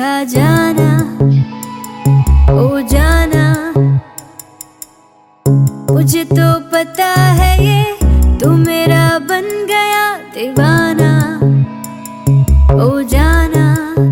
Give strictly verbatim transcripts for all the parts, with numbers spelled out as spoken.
देखा जाना ओ जाना, मुझे तो पता है ये तू मेरा बन गया दीवाना ओ जाना।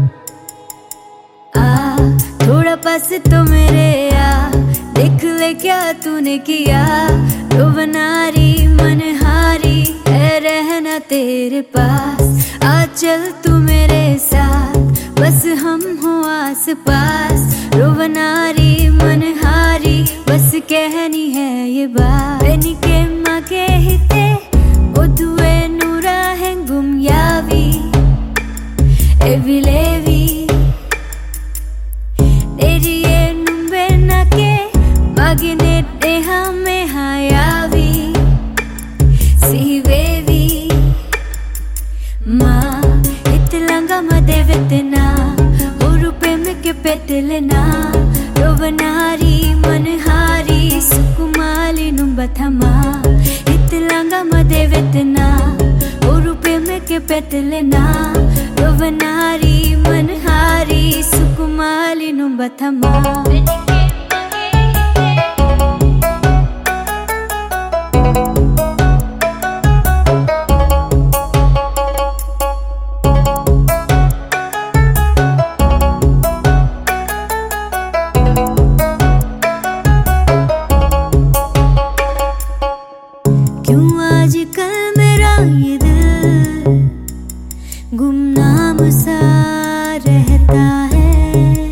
आ थोड़ा पास तो मेरे आ, देख ले क्या तूने किया, रोवनारी मनहारी है रहना तेरे पास। आ चल तू मेरे साथ, बस हम हो आस पास, रोवनारी मनहारी बस कहनी है ये बात। के मागे हिते ओदुए नूरा हैंगुम यावी एविलेवी नेरिए नुम्बे नाके मागिने देहा में हायावी सीवेवी मा इतलंगा मदे वितना उरुपे में के पेटलना, रोवनारी मनहारी सुकुमाली नुम्बथमा इतलंगा मदे वितना उरुपे में के पेटलना, रोवनारी मनहारी सुकुमाली नुम्बथमा। आजकल मेरा ये दिल गुमनाम सा रहता है,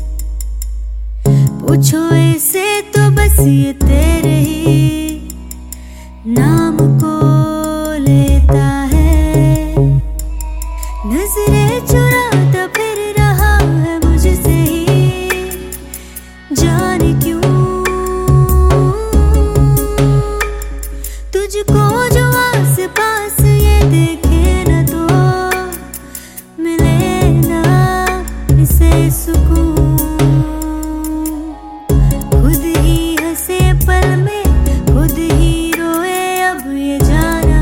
पूछो इसे तो बस ये तेरे ही नाम को लेता है। नजरें चुराता फिर रहा है मुझसे ही, जाने क्यों तुझको जो आस पास ये देखे न तो मिले ना इसे सुकून। खुद ही हंसे पल में खुद ही रोए, अब ये जाना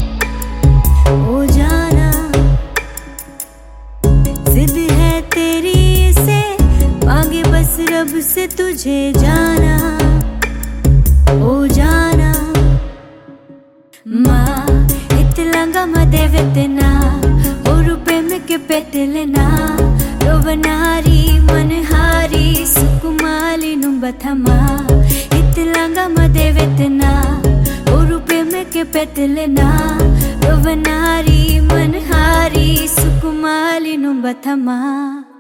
ओ जाना, जिद है तेरी इसे मांगे बस रब से तुझे जाना ओ जाना। मा इतलंगा मदे वितना उरुपे में के पेटलना, रोवनारी मनहारी सुकुमाली नुम्बथमा इतलंगा मदे वितना उरुपे में के पेटलना, रोवनारी मनहारी सुकुमाली नुम्बथमा।